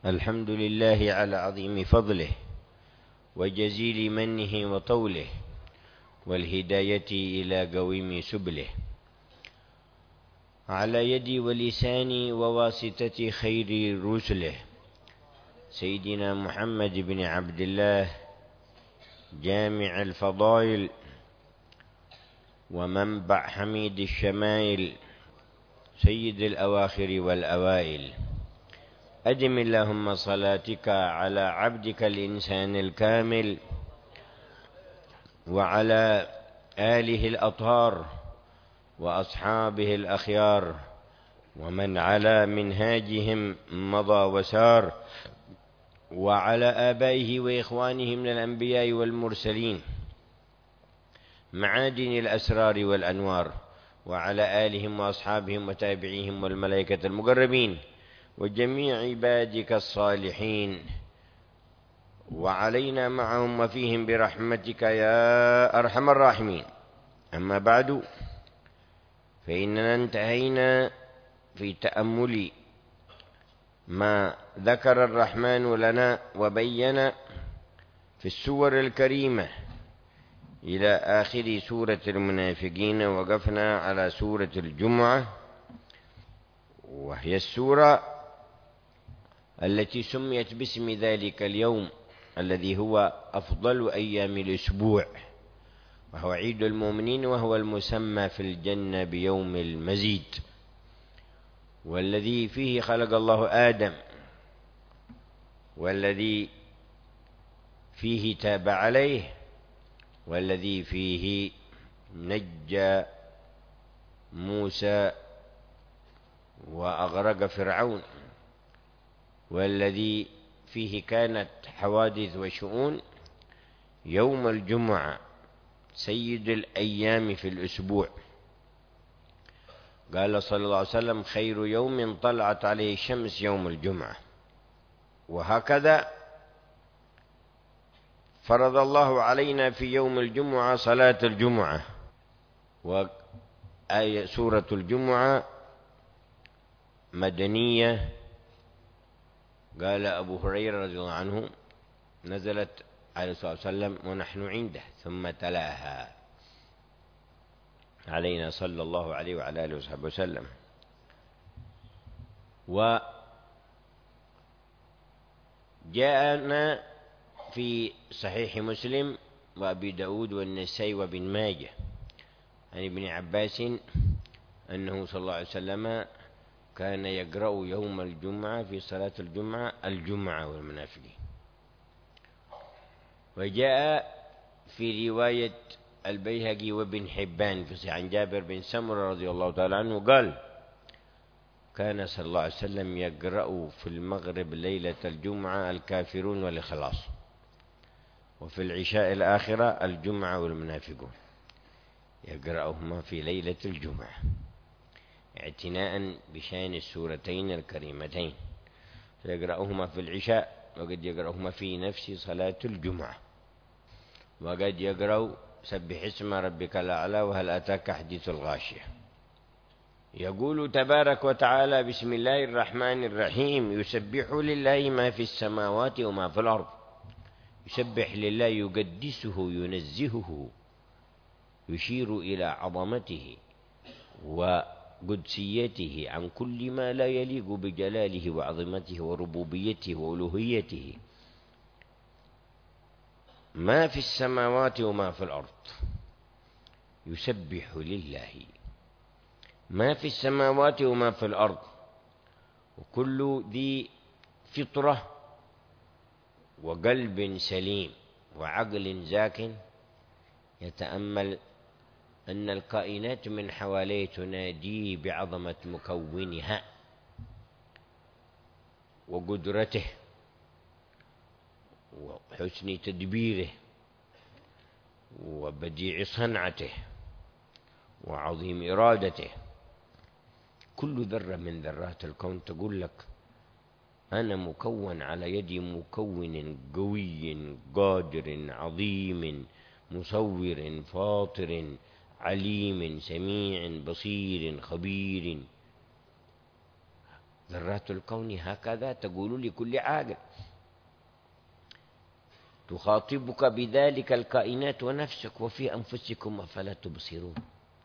الحمد لله على عظيم فضله وجزيل منه وطوله والهداية إلى قويم سبله، على يد ولسان وواسطة خير رسله سيدنا محمد بن عبد الله جامع الفضائل ومنبع حميد الشمائل سيد الأواخر والأوائل. أدم اللهم صلاتك على عبدك الإنسان الكامل وعلى آله الأطهار وأصحابه الأخيار ومن على منهاجهم مضى وسار، وعلى آبائه وإخوانه من الأنبياء والمرسلين معادن الأسرار والأنوار، وعلى آلهم وأصحابهم وتابعيهم والملائكة المقربين وجميع عبادك الصالحين، وعلينا معهم وفيهم برحمتك يا أرحم الراحمين. أما بعد، فإننا انتهينا في تأمل ما ذكر الرحمن لنا وبين في السور الكريمة إلى آخر سورة المنافقين. وقفنا على سورة الجمعة، وهي السورة التي سميت باسم ذلك اليوم الذي هو أفضل أيام الأسبوع، وهو عيد المؤمنين، وهو المسمى في الجنة بيوم المزيد، والذي فيه خلق الله آدم، والذي فيه تاب عليه، والذي فيه نجى موسى وأغرق فرعون، والذي فيه كانت حوادث وشؤون. يوم الجمعة سيد الأيام في الأسبوع. قال صلى الله عليه وسلم: خير يوم طلعت عليه الشمس يوم الجمعة. وهكذا فرض الله علينا في يوم الجمعة صلاة الجمعة، وآية سورة الجمعة مدنية. قال أبو هريرة رضي الله عنه: نزلت عليه الصلاة والسلام ونحن عنده ثم تلاها علينا صلى الله عليه وعلى آله وصحبه وسلم. وجاءنا في صحيح مسلم وأبي داود والنسائي وابن ماجه عن ابن عباس أنه صلى الله عليه وسلم كان يقرأ يوم الجمعة في صلاة الجمعة الجمعة والمنافقين. وجاء في رواية البيهقي وابن حبان في عن جابر بن سمرة رضي الله تعالى عنه قال: كان صلى الله عليه وسلم يقرأ في المغرب ليلة الجمعة الكافرون والإخلاص، وفي العشاء الآخرة الجمعة والمنافقون، يقرأهما في ليلة الجمعة اعتناء بشان السورتين الكريمتين، فيقرأهما في العشاء، وقد يقرأهما في نفس صلاة الجمعة، وقد يقرأ سبح اسم ربك الأعلى وهل أتاك حديث الغاشية. يقول تبارك وتعالى: بسم الله الرحمن الرحيم. يسبح لله ما في السماوات وما في الأرض. يسبح لله، يقدسه، ينزهه، يشير إلى عظمته وقدسيته عن كل ما لا يليق بجلاله وعظمته وربوبيته وألوهيته. ما في السماوات وما في الأرض يسبح لله، ما في السماوات وما في الأرض. وكل ذي فطرة وقلب سليم وعقل زاك يتأمل أن الكائنات من حواليه تناديه بعظمة مكونها وقدرته وحسن تدبيره وبديع صنعته وعظيم إرادته. كل ذرة من ذرات الكون تقول لك: أنا مكون على يد مكون قوي قادر عظيم مصور فاطر عليم سميع بصير خبير. ذرات الكون هكذا تقول لكل عاقل. تخاطبك بذلك الكائنات ونفسك وفي أنفسكم أفلا تبصرون.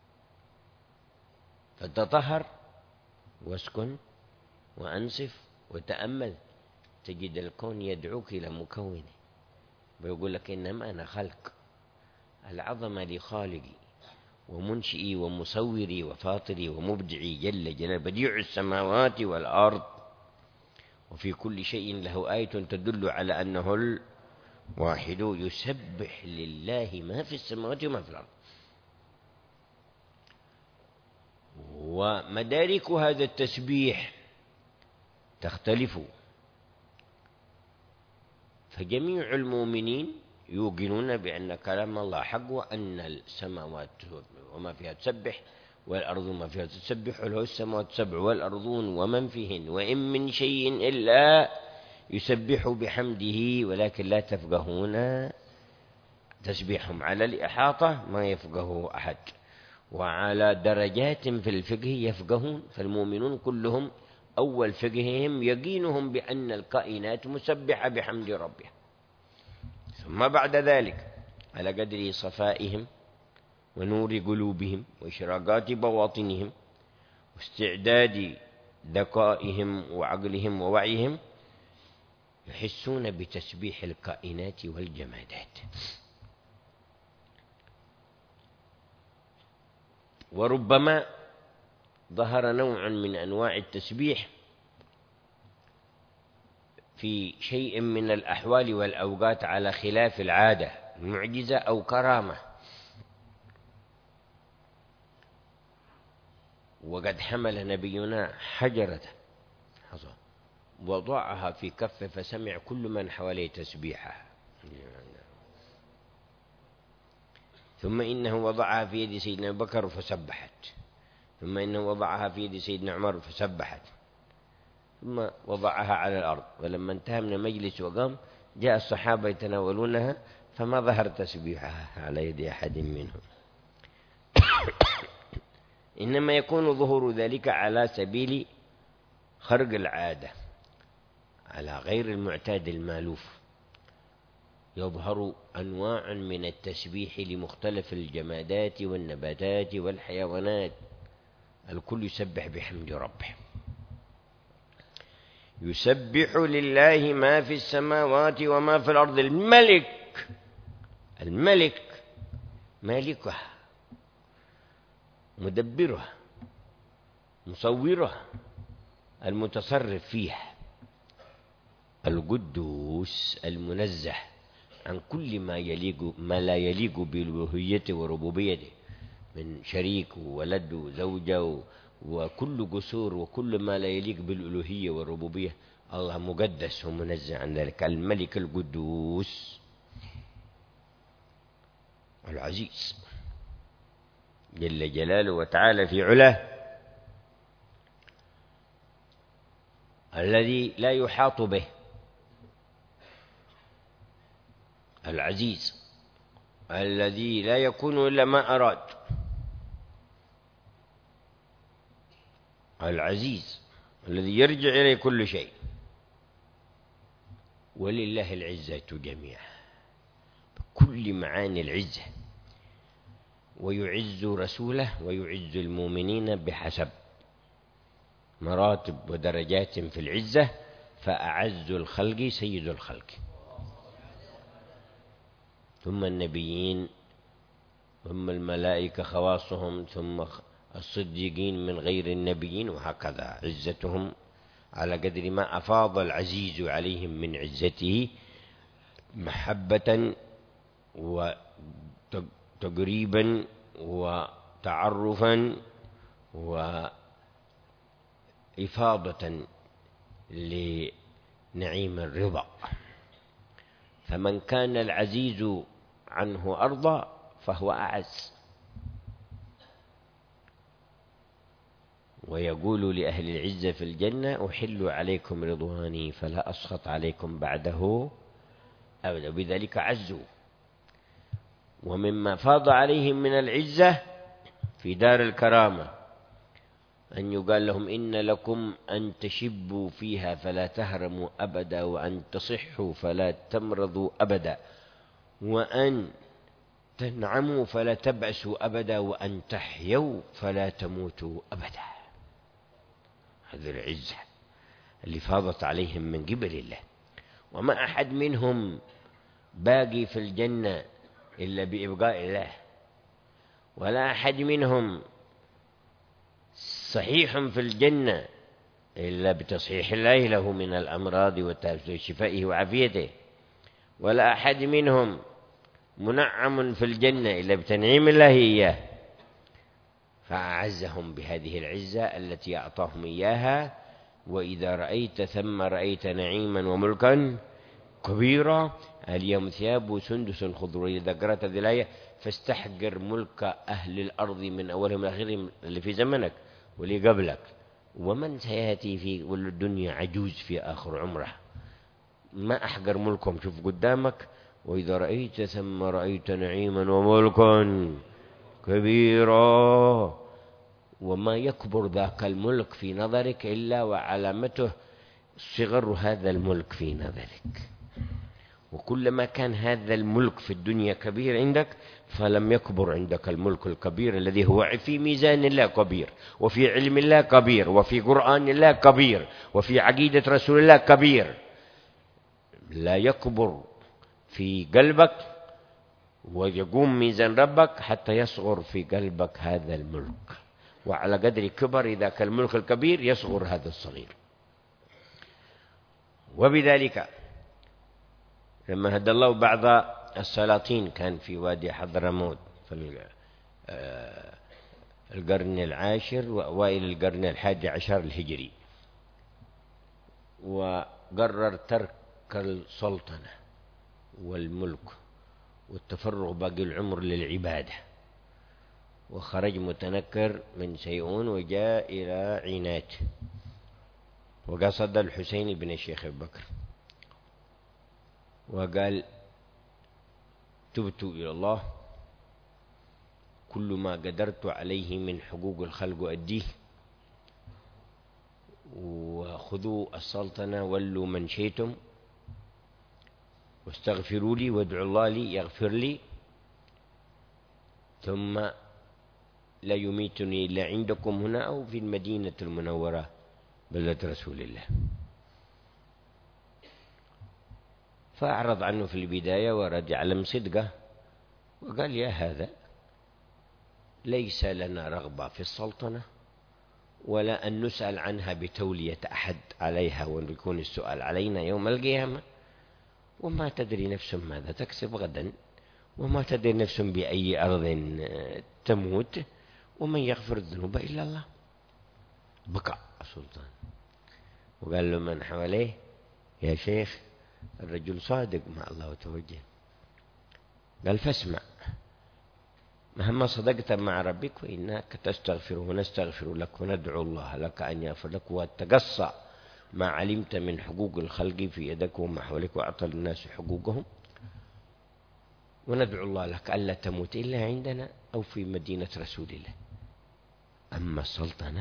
فتطهر واسكن وأنصف وتأمل، تجد الكون يدعوك إلى مكونه، ويقول لك إنما أنا خلق. العظمة لخالقي ومنشئي ومصوري وفاطري ومبدعي جل جلاله، بديع السماوات والأرض، وفي كل شيء له آية تدل على أنه الواحد. يسبح لله ما في السماوات وما في الأرض. ومدارك هذا التسبيح تختلف، فجميع المؤمنين يوقنون بأن كلام الله حق، وأن السماوات وما فيها تسبح والأرض وما فيها تسبح، وله السماوات السبع والأرضون ومن فيهن وإن من شيء إلا يسبح بحمده ولكن لا تفقهون تسبيحهم. على الإحاطة ما يفقه أحد، وعلى درجات في الفقه يفقهون. فالمؤمنون كلهم أول فقههم يقينهم بأن الكائنات مسبحة بحمد ربها، ثم بعد ذلك على قدر صفائهم ونور قلوبهم وإشراقات بواطنهم واستعداد ذكائهم وعقلهم ووعيهم يحسون بتسبيح الكائنات والجمادات. وربما ظهر نوع من أنواع التسبيح في شيء من الأحوال والأوقات على خلاف العادة، معجزة أو كرامة. وقد حمل نبينا حجرة وضعها في كف فسمع كل من حواليه تسبيحها، ثم إنه وضعها في يد سيدنا أبو بكر فسبحت، ثم إنه وضعها في يد سيدنا عمر فسبحت، ثم وضعها على الأرض. ولما انتهى من المجلس وقام جاء الصحابة يتناولونها فما ظهر تسبيحها على يد أحد منهم. إنما يكون ظهور ذلك على سبيل خرق العادة، على غير المعتاد المالوف. يظهر أنواع من التسبيح لمختلف الجمادات والنباتات والحيوانات، الكل يسبح بحمد ربه. يسبح لله ما في السماوات وما في الأرض. الملك مالكها، مدبرها، مصورها، المتصرف فيها، القدوس المنزه عن كل ما لا يليق بألوهيته وربوبيته من شريك وولد وزوجة وكل قصور وكل ما لا يليق بالألوهية والربوبية. الله مقدس ومنزه عن ذلك. الملك القدوس العزيز جل جلاله وتعالى في علاه، الذي لا يحاط به، العزيز الذي لا يكون إلا ما أراد، العزيز الذي يرجع إليه كل شيء. ولله العزة جميعا بكل معاني العزة، ويعز رسوله ويعز المؤمنين بحسب مراتب ودرجات في العزة. فأعز الخلق سيد الخلق، ثم النبيين، ثم الملائكة خواصهم، ثم الصديقين من غير النبيين، وهكذا عزتهم على قدر ما أفاض العزيز عليهم من عزته محبة وتقريبا وتعرفا وإفاضة لنعيم الرضا. فمن كان العزيز عنه أرضى فهو أعز. ويقول لأهل العزة في الجنة: أحل عليكم رضواني فلا أسخط عليكم بعده أبدا. بذلك عزوا. ومما فاض عليهم من العزة في دار الكرامة أن يقال لهم إن لكم أن تشبوا فيها فلا تهرموا أبدا، وأن تصحوا فلا تمرضوا أبدا، وأن تنعموا فلا تبأسوا أبدا، وأن تحيوا فلا تموتوا أبدا. هذه العزة اللي فاضت عليهم من قبل الله، وما أحد منهم باقي في الجنة إلا بإبقاء الله، ولا أحد منهم صحيح في الجنة إلا بتصحيح الله له من الأمراض وشفائه وعافيته، ولا أحد منهم منعم في الجنة إلا بتنعيم الله إياه، فأعزهم بهذه العزة التي أعطاهم إياها. وإذا رأيت ثم رأيت نعيما وملكا كبيرا، اليوم ثياب سندس خضر. إذا قرأت هذه الآية فاستحقر ملك أهل الأرض من أولهم لآخرهم اللي في زمنك واللي قبلك، ومن سيأتي في والدنيا عجوز في آخر عمره، ما أحقر ملكهم. شوف قدامك، وإذا رأيت ثم رأيت نعيما وملكا كبيرا، وما يكبر ذاك الملك في نظرك إلا وعلامته صغر هذا الملك في نظرك. وكلما كان هذا الملك في الدنيا كبير عندك، فلم يكبر عندك الملك الكبير الذي هو في ميزان الله كبير، وفي علم الله كبير، وفي قرآن الله كبير، وفي عقيدة رسول الله كبير. لا يكبر في قلبك ويقوم ميزان ربك حتى يصغر في قلبك هذا الملك، وعلى قدر كبر ذاك الملك الكبير يصغر هذا الصغير. وبذلك لما هدى الله بعض السلاطين، كان في وادي حضرموت في القرن العاشر وأوائل القرن 11 الهجري، وقرر ترك السلطنة والملك والتفرغ باقي العمر للعبادة، وخرج متنكر من سيئون وجاء إلى عينات، وقصد الحسين بن الشيخ أبي بكر وقال: تبت إلى الله، كل ما قدرت عليه من حقوق الخلق أديه، وخذوا السلطنة ولوا من شئتم، واستغفروا لي وادعوا الله لي يغفر لي، ثم لا يميتني إلا عندكم هنا أو في المدينة المنورة بلدة رسول الله. فأعرض عنه في البداية ورد يعلم صدقه، وقال: يا هذا ليس لنا رغبة في السلطنة، ولا أن نسأل عنها بتولية أحد عليها ويكون السؤال علينا يوم القيامة، وما تدري نفس ماذا تكسب غدا، وما تدري نفس بأي أرض تموت، ومن يغفر الذنوب إلا الله. بكى السلطان وقال له من حواليه: يا شيخ، الرجل صادق مع الله وتوجه. قال: فاسمع، مهما صدقت مع ربك فإنك تستغفر ونستغفر لك وندعو الله لك أن يغفر لك، وتقصى ما علمت من حقوق الخلق في يدك وما حولك، وأعطى الناس حقوقهم، وندعو الله لك ألا تموت إلا عندنا أو في مدينة رسول الله. أما السلطنة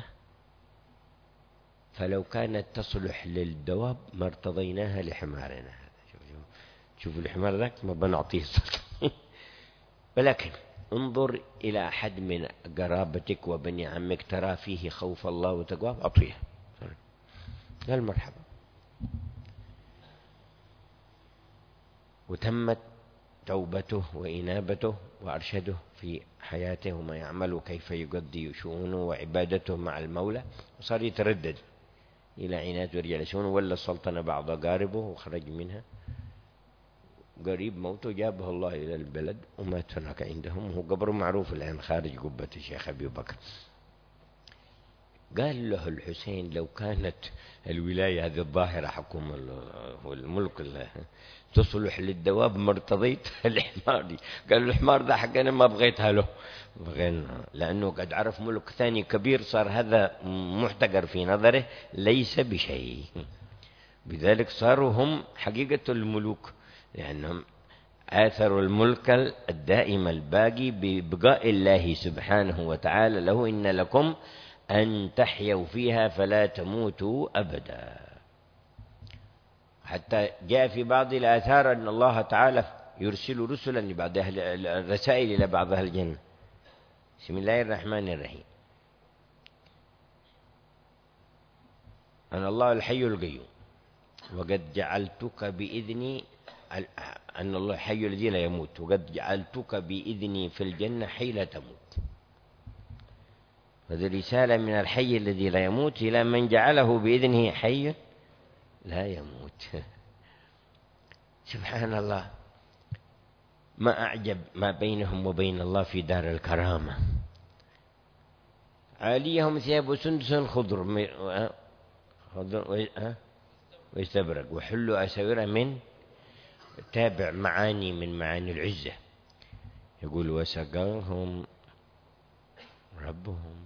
فلو كانت تصلح للدواب ما ارتضيناها لحمارنا. شوفوا الحمار ذاك ما بنعطيه السلطنة. ولكن انظر إلى أحد من قرابتك وبني عمك ترى فيه خوف الله وتقواه، أعطيه. قال: مرحبا. وتمت توبته وإنابته، وأرشده في حياته وما يعمل كيف يقضي شؤونه وعبادته مع المولى، وصار يتردد إلى عناد ورجع لشؤونه. ولا السلطنة بعض أقاربه وخرج منها، قريب موته جابه الله إلى البلد ومات هناك عندهم، وهو قبره معروف الآن خارج قبة الشيخ أبي بكر. قال له الحسين: لو كانت الولاية هذه الظاهرة حكم والملك تصلح للدواب ما ارتضيت الحمار دي. قال له: الحمار ده حقنا ما بغيتها له، لأنه قد عرف ملك ثاني كبير، صار هذا محتقر في نظره ليس بشيء. بذلك صاروا هم حقيقة الملوك، لأنهم آثروا الملك الدائم الباقي ببقاء الله سبحانه وتعالى له: إن لكم أن تحيوا فيها فلا تموتوا أبدا. حتى جاء في بعض الآثار أن الله تعالى يرسل رسلا لبعض الرسائل إلى بعض أهل الجنة. بسم الله الرحمن الرحيم. أنا الله الحي القيوم وقد جعلتك بإذني، أن الله حي الذي لا يموت، وقد جعلتك بإذني في الجنة حي لا تموت. هذه رسالة من الحي الذي لا يموت إلى من جعله بإذنه حي لا يموت. سبحان الله، ما أعجب ما بينهم وبين الله في دار الكرامة. عاليهم ثياب سندس خضر ويستبرق وحلوا أساور من، تابع معاني من معاني العزة. يقول وسقاهم ربهم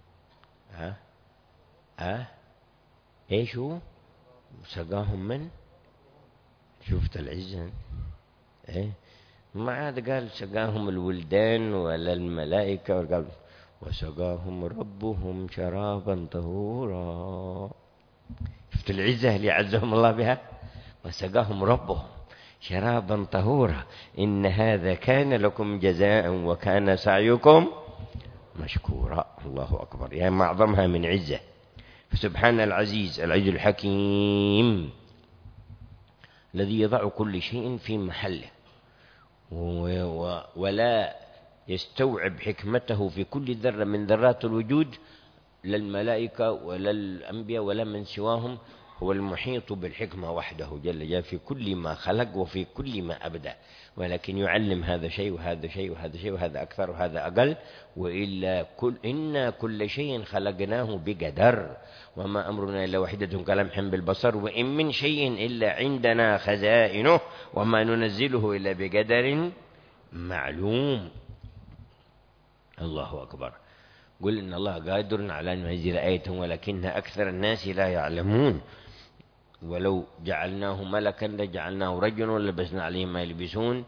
ايش هو سقاهم من، شفت العزة ايه، ما عاد قال سقاهم الولدان ولا الملائكة، وقال وسقاهم ربهم شرابا طهورا. شفت العزة اللي عزهم الله بها، وسقاهم ربهم شرابا طهورا إن هذا كان لكم جزاء وكان سعيكم مشكورا. الله أكبر، يعني معظمها من عزة. فسبحان العزيز العزيز الحكيم الذي يضع كل شيء في محله ولا يستوعب حكمته في كل ذرة من ذرات الوجود، لا الملائكة ولا الأنبياء ولا من سواهم. هو المحيط بالحكمة وحده جل جلاله في كل ما خلق وفي كل ما أبدع، ولكن يعلم هذا شيء وهذا شيء وهذا شيء وهذا أكثر وهذا أقل. وإلا إنا كل شيء خلقناه بقدر وما أمرنا إلا وحدة كلمح بالبصر وإن من شيء إلا عندنا خزائنه وما ننزله إلا بقدر معلوم. الله أكبر. قل إن الله قادر على أن ينزل آية ولكن أكثر الناس لا يعلمون. ولو جعلناه ملكا لجعلناه رجلا ولبسنا عليهم ما يلبسون،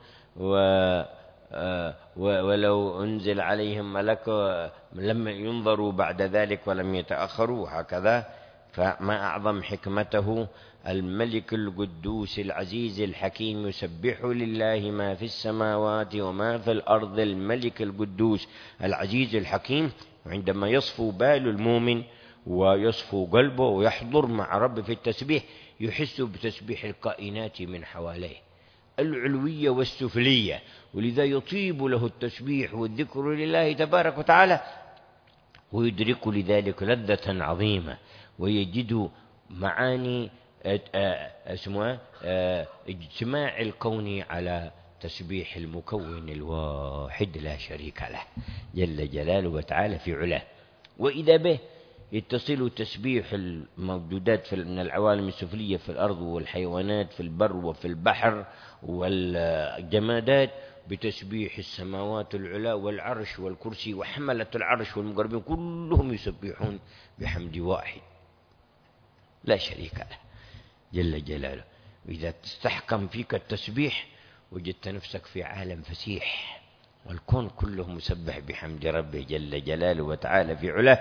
ولو أنزل عليهم ملك لم ينظروا بعد ذلك ولم يتأخروا، هكذا. فما أعظم حكمته. الملك القدوس العزيز الحكيم يسبح لله ما في السماوات وما في الأرض. الملك القدوس العزيز الحكيم، عندما يصفو بال المؤمن ويصفو قلبه ويحضر مع رب في التسبيح يحس بتسبيح الكائنات من حواليه العلوية والسفلية، ولذا يطيب له التسبيح والذكر لله تبارك وتعالى، ويدرك لذلك لذة عظيمة، ويجد معاني اسمها اجتماع الكون على تسبيح المكون الواحد لا شريك له جل جلاله وتعالى في علاه. وإذا به يتصل تسبيح الموجودات من العوالم السفلية في الأرض والحيوانات في البر وفي البحر والجمادات بتسبيح السماوات العلى والعرش والكرسي وحملة العرش والمقربين، كلهم يسبحون بحمد واحد لا شريك له جل جلاله. إذا تستحكم فيك التسبيح وجدت نفسك في عالم فسيح، والكون كله مسبح بحمد ربه جل جلاله وتعالى في علاه.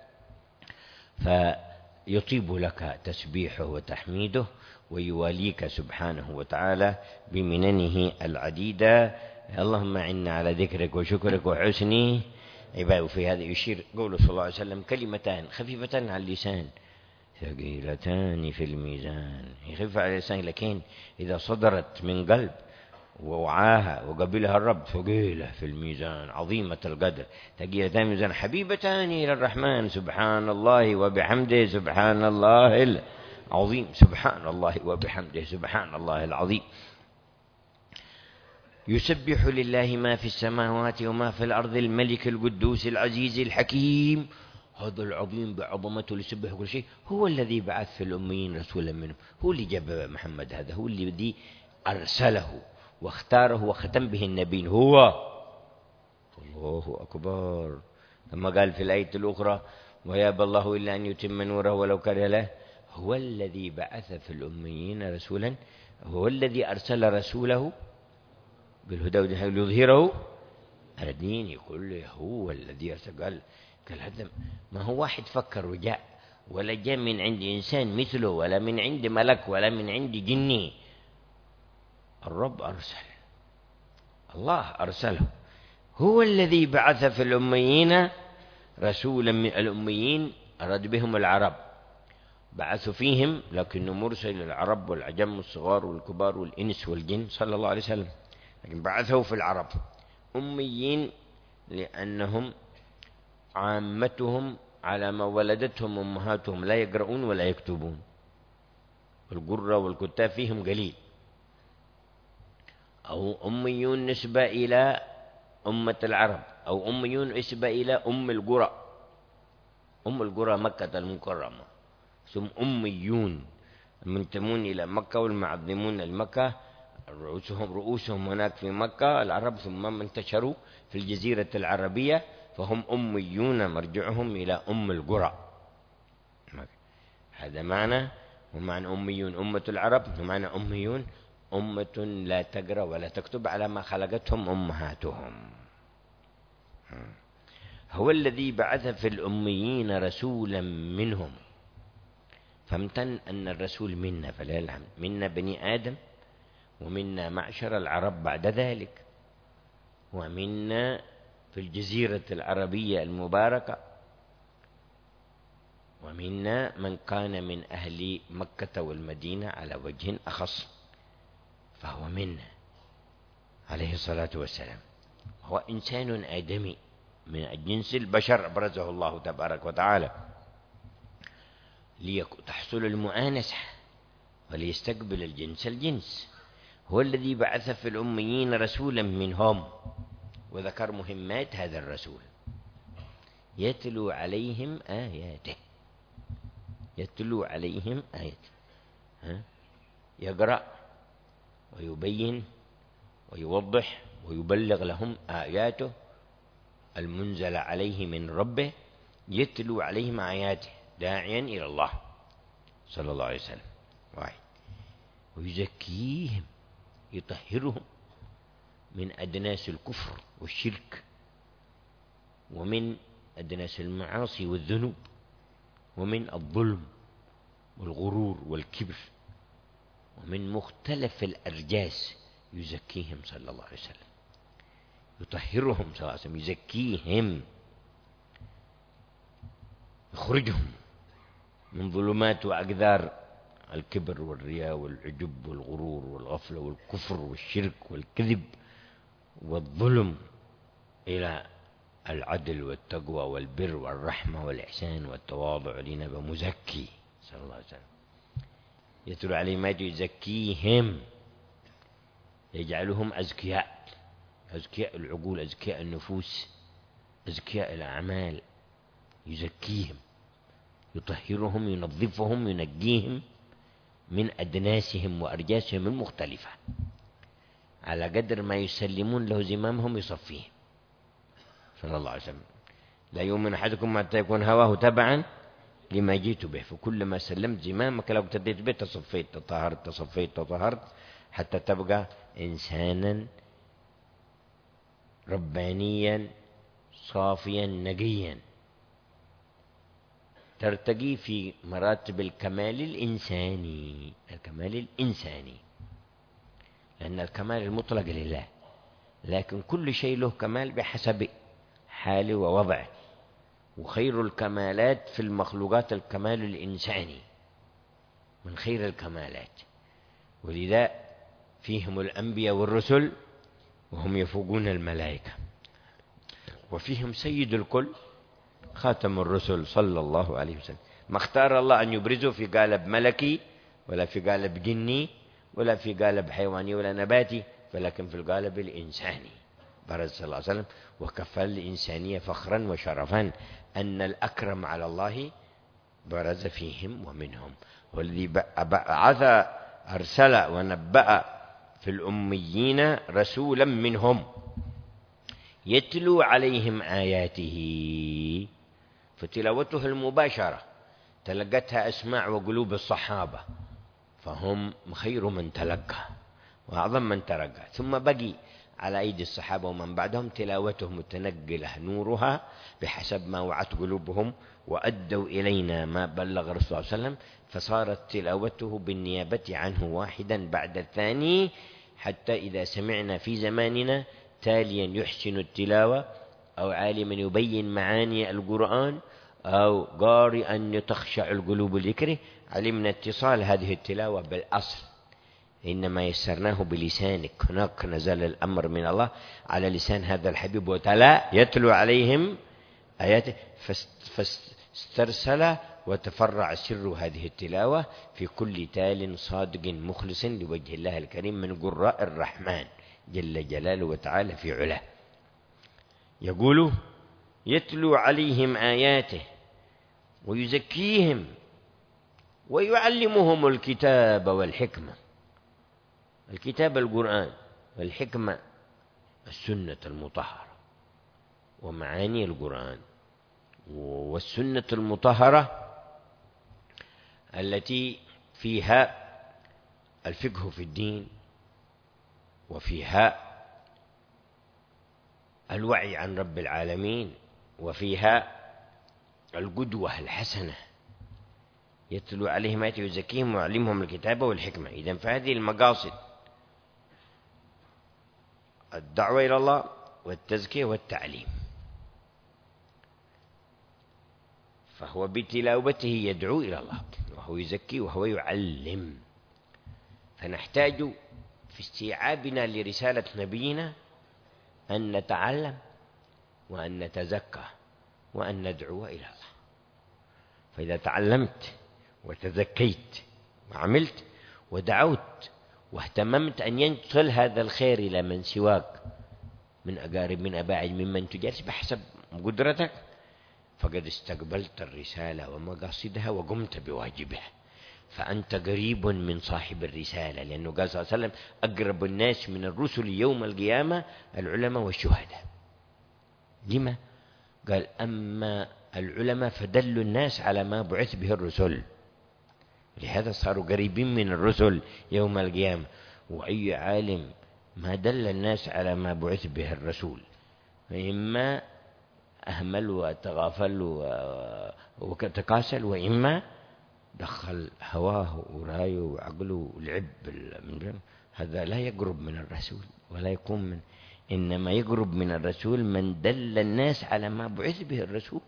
فيطيب لك تسبيحه وتحميده، ويواليك سبحانه وتعالى بمننه العديدة. اللهم إنا على ذكرك وشكرك وحسن عبادك. في هذا يشير قوله صلى الله عليه وسلم كلمتان خفيفتان على اللسان ثقيلتان في الميزان. خفيفة على اللسان، لكن إذا صدرت من قلب ووعاها وقبلها الرب ثقيلة في الميزان عظيمة القدر. ثقيلتان الميزان حبيبتان إلى الرحمن سبحان الله وبحمده سبحان الله العظيم. سبحان الله وبحمده سبحان الله العظيم. يسبح لله ما في السماوات وما في الأرض الملك القدوس العزيز الحكيم. هذا العظيم بعظمته اللي يسبح كل شيء هو الذي بعث في الأميين رسولا منهم. هو اللي جاب محمد، هذا هو الذي أرسله واختاره وختم به النبيين. هو الله أكبر. ثم قال في الآية الأخرى ويابى الله إلا أن يتم نوره ولو كره له. هو الذي بعث في الأميين رسولا، هو الذي أرسل رسوله بالهدى ليظهره على الدين كله. هو الذي أرسل. قال قال هذا ما هو واحد فكر وجاء، ولا جاء من عند إنسان مثله، ولا من عند ملك، ولا من عند جني. الرب أرسل، الله أرسله، هو الذي بعث في الأميين رسولا من الأميين، أراد بهم العرب، بعث فيهم، لكنه مرسل العرب والعجم والصغار والكبار والإنس والجن صلى الله عليه وسلم، لكن بعثه في العرب أميين لأنهم عامتهم على ما ولدتهم أمهاتهم لا يقرؤون ولا يكتبون، القرة والكتاب فيهم قليل. أو أميون نسبة إلى أمة العرب، أو أميون نسبة إلى أم القرى، أم القرى مكة المكرمة، ثم أميون المنتمون إلى مكة والمعظمون المكة، رؤوسهم هناك في مكة العرب، ثم انتشروا في الجزيرة العربية، فهم أميون مرجعهم إلى أم القرى. هذا معنى، ومعنى أميون أمة العرب، ومعنى أميون أمة لا تقرأ ولا تكتب على ما خلقتهم أمهاتهم. هو الذي بعث في الأميين رسولا منهم، فامتن أن الرسول منا، فلا الحمد، منا بني آدم، ومنا معشر العرب بعد ذلك، ومنا في الجزيرة العربية المباركة، ومنا من كان من أهل مكة والمدينة على وجه أخص، فهو منا عليه الصلاة والسلام. هو إنسان آدمي من جنس البشر أبرزه الله تبارك وتعالى لتحصل المؤانسة وليستقبل الجنس. هو الذي بعث في الأميين رسولا منهم، وذكر مهمات هذا الرسول: يتلو عليهم آياته، يتلو عليهم آياته، يقرأ ويبين ويوضح ويبلغ لهم آياته المنزل عليه من ربه، يتلو عليهم آياته داعيا إلى الله صلى الله عليه وسلم، ويزكيهم، يطهرهم من أدناس الكفر والشرك، ومن أدناس المعاصي والذنوب، ومن الظلم والغرور والكبر، ومن مختلف الأرجاس، يزكيهم صلى الله عليه وسلم، يطهرهم صلى الله عليه وسلم، يزكيهم، يخرجهم من ظلمات وأقدار الكبر والرياء والعجب والغرور والغفلة والكفر والشرك والكذب والظلم إلى العدل والتقوى والبر والرحمة والإحسان والتواضع، لنبى مزكي صلى الله عليه وسلم. يتلو عليهم ما يزكيهم، يجعلهم أزكياء، أزكياء العقول، أزكياء النفوس، أزكياء الأعمال، يزكيهم، يطهرهم، ينظفهم، ينجيهم من أدناسهم وأرجاسهم المختلفة، على قدر ما يسلمون له زمامهم يصفيهم صلى الله عليه وسلم. لا يؤمن أحدكم حتى يكون هواه تبعا لما جئت به، فكلما سلمت زمامك لو ابتديت به تصفيت، تطهرت، تصفيت، تطهرت، حتى تبقى إنسانا ربانيا صافيا نقيا، ترتقي في مراتب الكمال الإنساني، الكمال الإنساني، لأن الكمال المطلق لله، لكن كل شيء له كمال بحسب حاله ووضعه، وخير الكمالات في المخلوقات الكمال الإنساني من خير الكمالات، ولذا فيهم الأنبياء والرسل وهم يفوقون الملائكة، وفيهم سيد الكل خاتم الرسل صلى الله عليه وسلم. ما اختار الله أن يبرزه في قالب ملكي، ولا في قالب جني، ولا في قالب حيواني ولا نباتي، ولكن في القالب الإنساني برز صلى الله عليه وسلم، وكفى الإنسانية فخرا وشرفا أن الأكرم على الله برز فيهم ومنهم. والذي بعث أرسل ونبأ في الأميين رسولا منهم يتلو عليهم آياته، فتلاوته المباشرة تلقتها أسماع وقلوب الصحابة، فهم خير من تلقى وأعظم من ترقى. ثم بقي على أيدي الصحابة ومن بعدهم تلاوتهم متنقلة نورها بحسب ما وعت قلوبهم وأدوا إلينا ما بلغ الرسول صلى الله عليه وسلم، فصارت تلاوته بالنيابة عنه واحدا بعد الثاني، حتى إذا سمعنا في زماننا تاليا يحسن التلاوة أو عالما يبين معاني القرآن أو قارئا تخشع القلوب لذكره، علمنا اتصال هذه التلاوة بالأصل، إنما يسرناه بلسانك. هناك نزل الأمر من الله على لسان هذا الحبيب وتلا يتلو عليهم آياته، فاسترسل وتفرع سر هذه التلاوة في كل تال صادق مخلص لوجه الله الكريم من قراء الرحمن جل جلاله وتعالى في علاه. يقول يتلو عليهم آياته ويزكيهم ويعلمهم الكتاب والحكمة. الكتاب القرآن، والحكمة السنة المطهرة ومعاني القرآن، والسنة المطهرة التي فيها الفقه في الدين وفيها الوعي عن رب العالمين وفيها القدوة الحسنة. يتلو عليهم آياته ويزكيهم ويعلمهم الكتاب والحكمة. إذن فهذه المقاصد: الدعوة إلى الله والتزكية والتعليم. فهو بتلاوته يدعو إلى الله وهو يزكي وهو يعلم. فنحتاج في استيعابنا لرسالة نبينا أن نتعلم وأن نتزكى وأن ندعو إلى الله. فإذا تعلمت وتزكيت وعملت ودعوت واهتممت أن ينقل هذا الخير إلى من سواك من أقارب من أباعد ممن تجالس بحسب قدرتك، فقد استقبلت الرسالة ومقاصدها وقمت بواجبها، فأنت قريب من صاحب الرسالة، لأنه قال صلى الله عليه وسلم: أقرب الناس من الرسل يوم القيامة العلماء والشهداء. لما؟ قال: أما العلماء فدلوا الناس على ما بعث به الرسل، لهذا صاروا قريبين من الرسل يوم القيامة. وأي عالم ما دل الناس على ما بعث به الرسول، فإما أهمل وتغافل وتكاسل، وإما دخل هواه ورايه وعقله ولعب. هذا لا يقرب من الرسول ولا يكون من، إنما يقرب من الرسول من دل الناس على ما بعث به الرسول.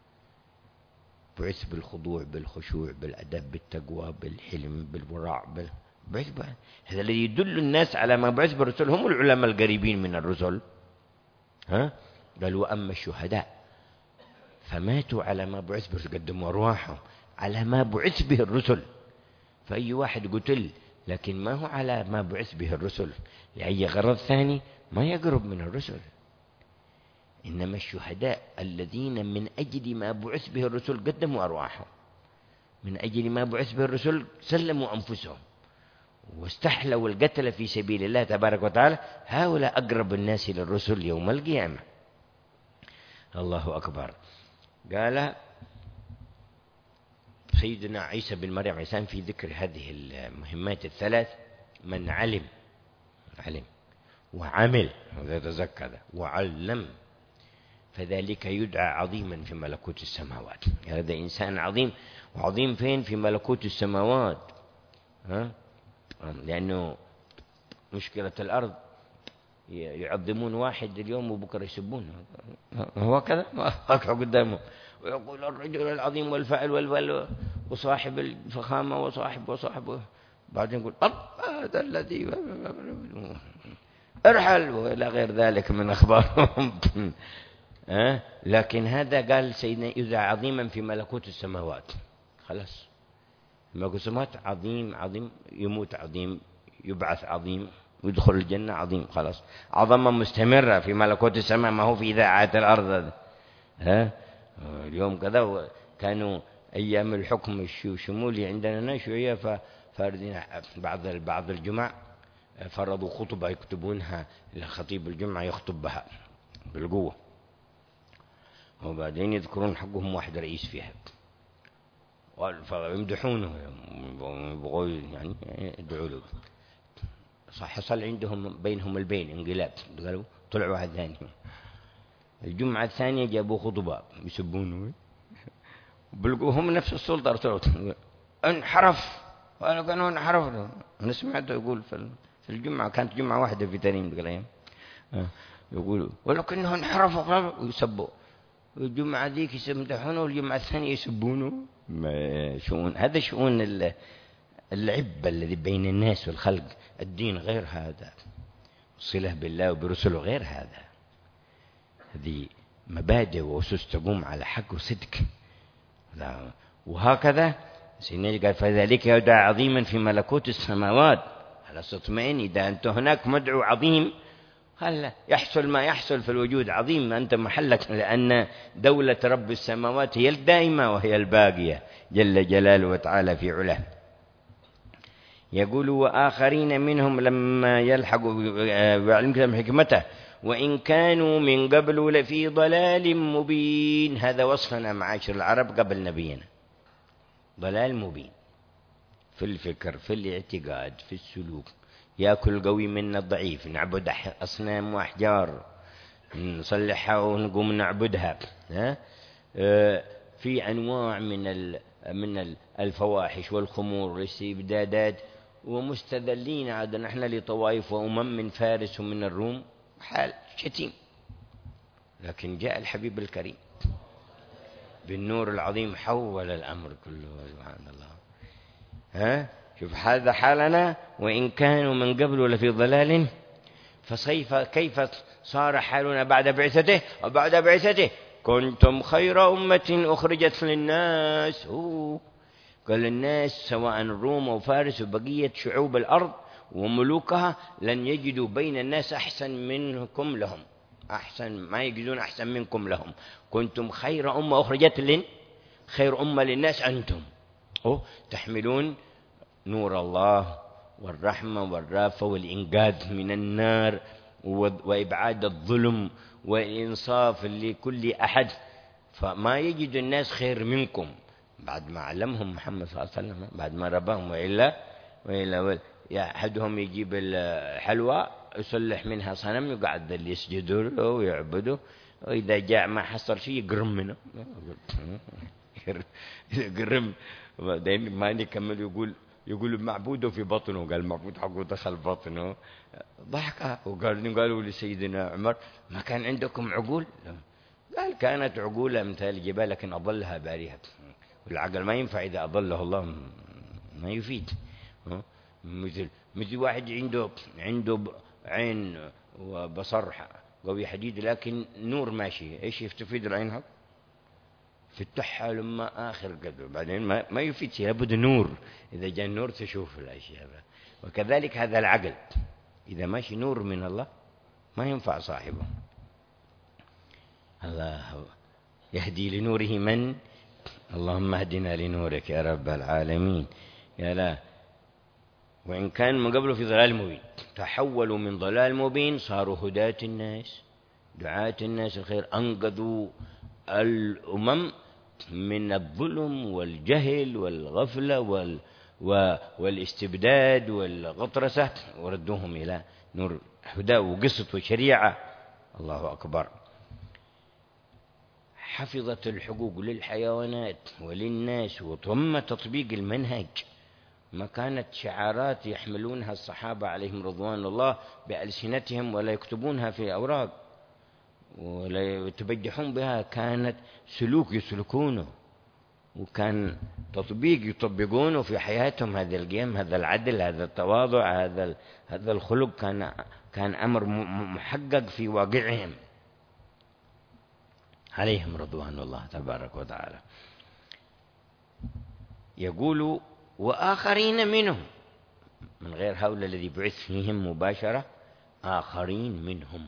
بعث بالخضوع بالخشوع بالأدب بالتقوى بالحلم بالورع هذا الذي يدل الناس على ما بعث به الرسول هم العلماء القريبين من الرسل. قال: وأما الشهداء فماتوا على ما بعث به، قدموا أرواحهم على ما بعث به الرسل. فأي واحد قتل لكن ما هو على ما بعث به الرسل لأي غرض ثاني ما يقرب من الرسل. إنما الشهداء الذين من أجل ما بعث به الرسل قدموا أرواحهم، من أجل ما بعث به الرسل سلموا أنفسهم واستحلوا القتل في سبيل الله تبارك وتعالى، هؤلاء أقرب الناس للرسل يوم القيامة. الله أكبر. قال سيدنا عيسى بن مريم عليه السلام في ذكر هذه المهمات الثلاث: من علم وعمل وتزكى وعلم فذلك يدعى عظيما في ملكوت السماوات. هذا إنسان عظيم. وعظيم فين؟ في ملكوت السماوات. لأنه مشكلة الأرض يعظمون واحد اليوم وبكرة يسبونه، هو كذا أقع قدامه ويقول الرجل العظيم والفاعل والفعل وصاحب الفخامة وصاحب بعدين يقول هذا الذي ارحل وإلى غير ذلك من أخبارهم. لكن هذا قال سيدنا يدعى عظيما في ملكوت السماوات. خلاص، ملكوت السماوات عظيم، يموت عظيم، يبعث عظيم، ويدخل الجنة عظيم. خلاص، عظمة مستمرة في ملكوت السماء، ما هو في إذاعات الأرض. اليوم كذا كانوا أيام الحكم الشمولي عندنا شيوعية، فاردين بعض الجمع فرضوا خطبة يكتبونها لخطيب الجمعة يخطب بها بالقوة، وبعدين يذكرون حقهم واحد رئيس فيها فيمدحونه، يعني يدعوا له. حصل عندهم بينهم البين انقلاب، قالوا طلعوا على الثاني. الجمعة الثانية جابوا خطباء يسبونه، بلقوا هم نفس السلطة ارتلوا انحرف، وأنا كانوا انحرف. أنا سمعته يقول في الجمعة، كانت جمعة واحدة في تريم ذيك الأيام، يقولوا ولكنه انحرف ويسبوا. الجمعة ذيك يمدحونه والجمعة الثانية يسبونه. شؤون، هذا شؤون العب الذي بين الناس والخلق. الدين غير هذا، الصلة بالله وبرسله غير هذا. هذه مبادئ وأسس تقوم على حق وصدق. وهكذا سيدنا قال فذلك يدعى عظيما في ملكوت السماوات. على تطمئن إذا أنت هناك مدعو عظيم، هل يحصل ما يحصل في الوجود عظيم، أنت محلك، لأن دولة رب السماوات هي الدائمة وهي الباقية جل جلاله وتعالى في علاه. يقول وآخرين منهم لما يلحقوا بعلم حكمته وإن كانوا من قبل لفي ضلال مبين. هذا وصفنا معاشر العرب قبل نبينا، ضلال مبين في الفكر، في الاعتقاد، في السلوك. يأكل قوي منا الضعيف، نعبد أصنام وأحجار، نصلحها ونقوم نعبدها. في أنواع من الفواحش والخمور والاستبدادات، ومستذلين عاد نحن لطوائف وأمم من فارس ومن الروم، حال شتيم. لكن جاء الحبيب الكريم بالنور العظيم حول الأمر كله. سبحان الله. شوف هذا حالنا، وإن كانوا من قبل لفي ضلال، كيف صار حالنا بعد بعثته؟ وبعد بعثته كنتم خير أمة أخرجت للناس. قال الناس سواء الروم وفارس وبقية شعوب الأرض وملوكها لن يجدوا بين الناس أحسن منكم لهم، أحسن ما يجدون أحسن منكم لهم. كنتم خير أمة أخرجت خير أمة للناس أنتم، تحملون نور الله والرحمة والرافة والإنقاذ من النار وإبعاد الظلم والإنصاف لكل أحد. فما يجد الناس خير منكم بعد ما علمهم محمد صلى الله عليه وسلم، بعد ما رباهم. وإلا أحدهم يجيب الحلوى يصلح منها صنم يقعد اللي يسجدوا له ويعبده، وإذا جاء ما حصل شيء يقرم منه، يقرم. بعدين ما يكمل يقول معبوده في بطنه، قال المعبود حقه دخل بطنه. ضحك قالوا لسيدنا عمر ما كان عندكم عقول؟ قال كانت عقول أمثال الجبال لكن أضلها بارهة. والعقل ما ينفع إذا أضله الله، ما يفيد. مثل واحد عنده عين وبصر قوي حديد لكن نور ماشي، ايش يستفيد العين هذا؟ فتحها لما آخر قدر، بعدين ما يفيد شيء، لابد نور. إذا جاء النور تشوف الأشياء. وكذلك هذا العقل إذا ماشي نور من الله ما ينفع صاحبه. الله يهدي لنوره من، اللهم اهدنا لنورك يا رب العالمين. يا لا، وإن كان من قبله في ضلال مبين، تحولوا من ضلال مبين صاروا هداة الناس، دعاة الناس الخير، أنقذوا الأمم من الظلم والجهل والغفلة والاستبداد والغطرسة، وردوهم إلى نور هدى وقسط وشريعة. الله أكبر. حفظت الحقوق للحيوانات وللناس وتم تطبيق المنهج. ما كانت شعارات يحملونها الصحابة عليهم رضوان الله بألسنتهم ولا يكتبونها في أوراق ولا يتبجحون بها، كانت سلوك يسلكونه، وكان تطبيق يطبقونه في حياتهم. هذا القيم، هذا العدل، هذا التواضع، هذا الخلق كان أمر محقق في واقعهم عليهم رضوان الله تبارك وتعالى. يقول وآخرين منهم، من غير هؤلاء الذي بعث فيهم مباشرة، آخرين منهم،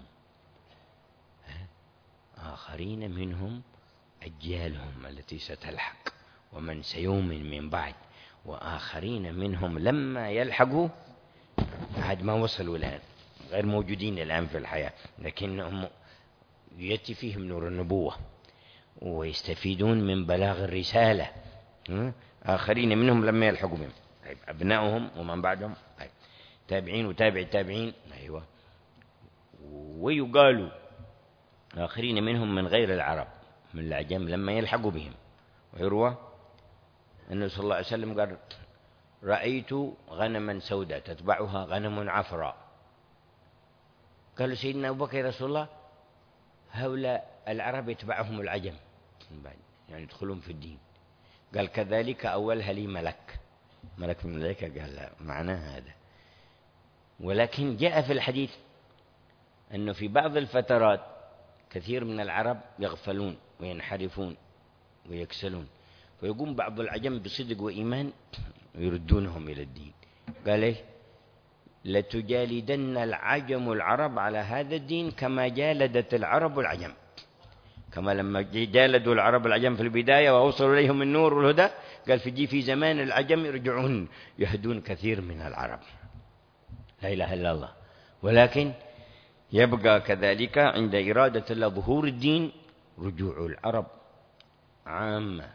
آخرين منهم أجيالهم التي ستلحق ومن سيؤمن من بعد، وآخرين منهم لما يلحقوا بعد ما وصلوا الآن، غير موجودين الآن في الحياة لكنهم يأتي فيهم نور النبوة ويستفيدون من بلاغ الرسالة. آخرين منهم لما يلحقوا بهم، أبنائهم ومن بعدهم. تابعين وتابع التابعين. أيوة. ويقالوا آخرين منهم من غير العرب من العجم لما يلحقوا بهم. ويروى أنه صلى الله عليه وسلم قال: رأيت غنما سوداء تتبعها غنم عفراء. قالوا سيدنا أبو بكر: يا رسول الله، هؤلاء العرب يتبعهم العجم يعني يدخلون في الدين. قال: كذلك أولها لي ملك من الملائكة. قال: لا، معناه هذا. ولكن جاء في الحديث أنه في بعض الفترات كثير من العرب يغفلون وينحرفون ويكسلون، فيقوم بعض العجم بصدق وإيمان ويردونهم إلى الدين. قال: إيه؟ لتجالدن العجم العرب على هذا الدين كما جالدت العرب العجم. كما لما جالدوا العرب العجم في البداية وأوصلوا إليهم النور والهدى، قال في زمان العجم يرجعون يهدون كثير من العرب. لا إله إلا الله. ولكن يبقى كذلك عند إرادة الله ظهور الدين رجوع العرب عامة،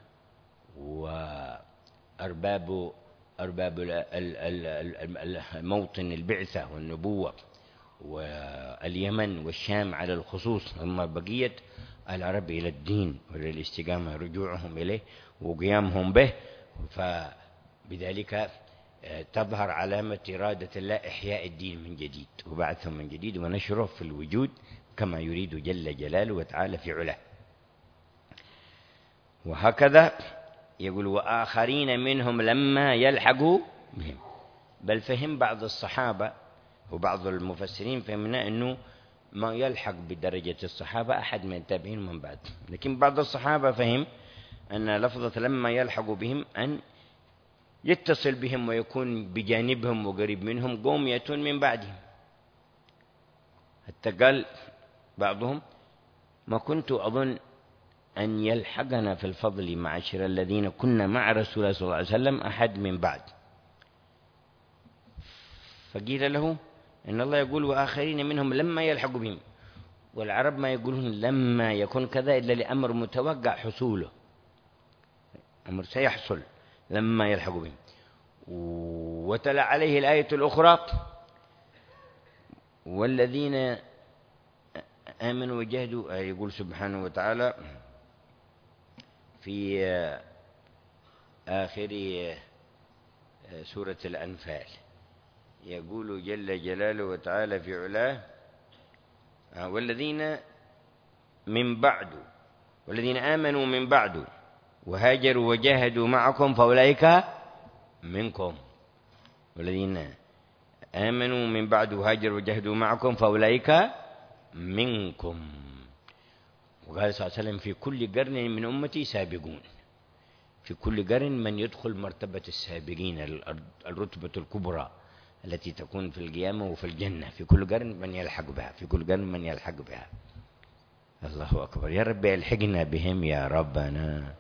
وأرباب موطن البعثة والنبوة واليمن والشام على الخصوص، ثم بقية العرب إلى الدين وللاستقامة رجوعهم إليه وقيامهم به. فبذلك تظهر علامة إرادة الله إحياء الدين من جديد وبعثهم من جديد ونشره في الوجود كما يريد جل جلاله وتعالى في علاه. وهكذا يقول: وآخرين منهم لما يلحقوا بهم. بل فهم بعض الصحابة وبعض المفسرين فهمنا أنه ما يلحق بدرجة الصحابة أحد من التابعين من بعد، لكن بعض الصحابة فهم أن لفظة لما يلحق بهم أن يتصل بهم ويكون بجانبهم وقريب منهم قوم يأتون من بعدهم. حتى قال بعضهم: ما كنت أظن أن يلحقنا في الفضل معاشر الذين كنا مع رسول الله صلى الله عليه وسلم أحد من بعد. فقيل له إن الله يقول: وآخرين منهم لما يلحق بهم. والعرب ما يقولون لما يكون كذا إلا لأمر متوقع حصوله، أمر سيحصل لما يلحق بهم. وتلا عليه الآية الأخرى: والذين آمنوا وجاهدوا. يقول سبحانه وتعالى في آخر سورة الأنفال، يقول جل جلاله وتعالى في علاه: والذين من بعد والذين آمنوا من بعد وهاجروا وجاهدوا معكم فأولئك منكم. والذين آمنوا من بعد وهاجروا وجاهدوا معكم فأولئك منكم. وقال صلى الله عليه وسلم: في كل قرن من أمتي سابقون. في كل قرن من يدخل مرتبة السابقين، الرتبة الكبرى التي تكون في القيامة وفي الجنة. في كل قرن من يلحق بها، في كل قرن من يلحق بها. الله أكبر. يا رب الحقنا بهم يا ربنا.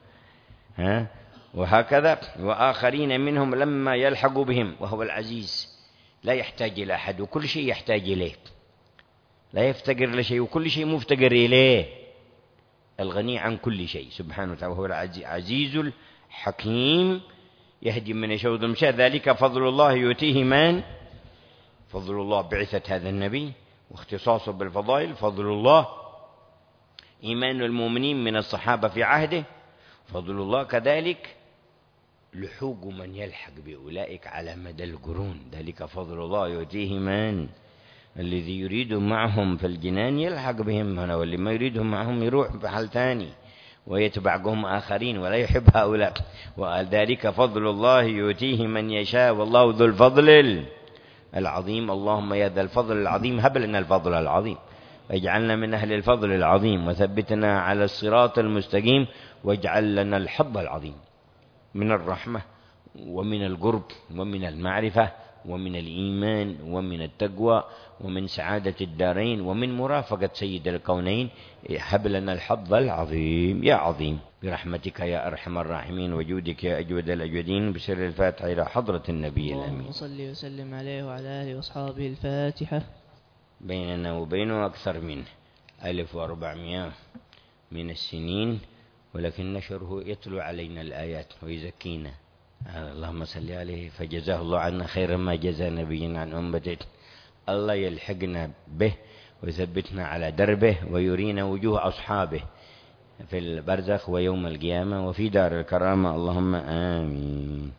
وهكذا: وآخرين منهم لما يلحق بهم. وهو العزيز لا يحتاج إلى أحد وكل شيء يحتاج إليه، لا يفتقر لشيء وكل شيء مفتقر إليه، الغني عن كل شيء سبحانه وتعالى. وهو العزيز الحكيم يهدي من يشاء ويضل من يشاء. ذلك فضل الله يؤتيه من. فضل الله بعثة هذا النبي واختصاصه بالفضائل، فضل الله إيمان المؤمنين من الصحابة في عهده، فضل الله كذلك لحوق من يلحق بأولئك على مدى القرون. ذلك فضل الله يؤتيه من. الذي يريد معهم في الجنان يلحق بهم هنا، واللي ما يريدهم معهم يروح بحال ثاني ويتبع قوم آخرين ولا يحب هؤلاء. وذلك فضل الله يؤتيه من يشاء والله ذو الفضل العظيم. اللهم يا ذا الفضل العظيم هب لنا الفضل العظيم واجعلنا من أهل الفضل العظيم وثبتنا على الصراط المستقيم واجعل لنا الحظ العظيم من الرحمة ومن القرب ومن المعرفة ومن الإيمان ومن التقوى ومن سعادة الدارين ومن مرافقة سيد الكونين. هب لنا الحظ العظيم يا عظيم برحمتك يا أرحم الراحمين وجودك يا أجود الأجودين. بسر الفاتحة إلى حضرة النبي الأمين. اللهم صل وسلم عليه وعلى آله وأصحابه. الفاتحة. بيننا وبينه أكثر من 1400 من السنين، ولكن نشره يتلو علينا الآيات ويزكينا اللهم صل عليه، فجزاه الله عنا خير ما جزى نبينا عن أمته. الله يلحقنا به ويثبتنا على دربه ويرينا وجوه أصحابه في البرزخ ويوم القيامة وفي دار الكرامة، اللهم آمين.